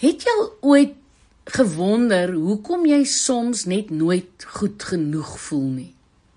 Het jy al ooit gewonder hoekom jy soms net nooit goed genoeg voel nie?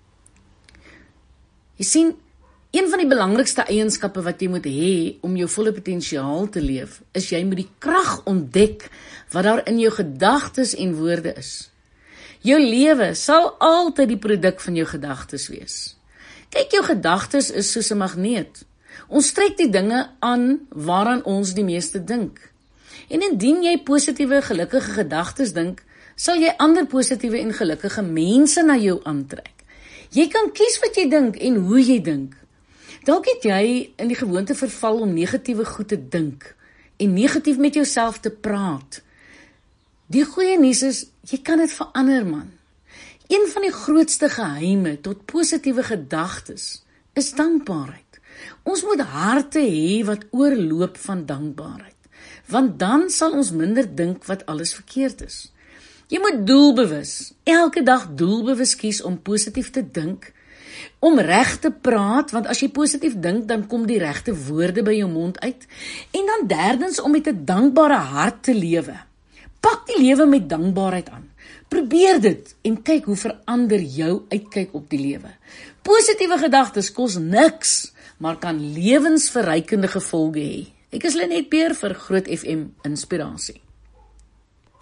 Jy sien, een van die belangrikste eienskappe wat jy moet hê om jou volle potensiaal te leef, is jy moet die krag ontdek wat daar in jou gedagtes en woorde is. Jou lewe sal altyd die produk van jou gedagtes wees. Kyk, jou gedagtes is soos 'n magneet. Ons trek die dinge aan waaraan ons die meeste dink. En indien jy positiewe, gelukkige gedagtes dink, sal jy ander positiewe en gelukkige mense na jou aantrek. Jy kan kies wat jy dink en hoe jy dink. Dalk het jy in die gewoonte verval om negatiewe goed te dink en negatief met jouself te praat. Die goeie nuus is, jy kan dit verander, man. Een van die grootste geheime tot positiewe gedagtes is dankbaarheid. Ons moet harte hê wat oorloop van dankbaarheid, want dan sal ons minder dink wat alles verkeerd is. Jy moet doelbewus, elke dag doelbewus kies om positief te dink, om reg te praat, want as jy positief dink, dan kom die regte woorde by jou mond uit, en dan derdens om met 'n dankbare hart te lewe. Pak die lewe met dankbaarheid aan. Probeer dit en kyk hoe verander jou uitkyk op die lewe. Positiewe gedagtes kos niks, maar kan lewensverrykende gevolge hê. Ek is Lenet Peer vir Groot FM Inspirasie.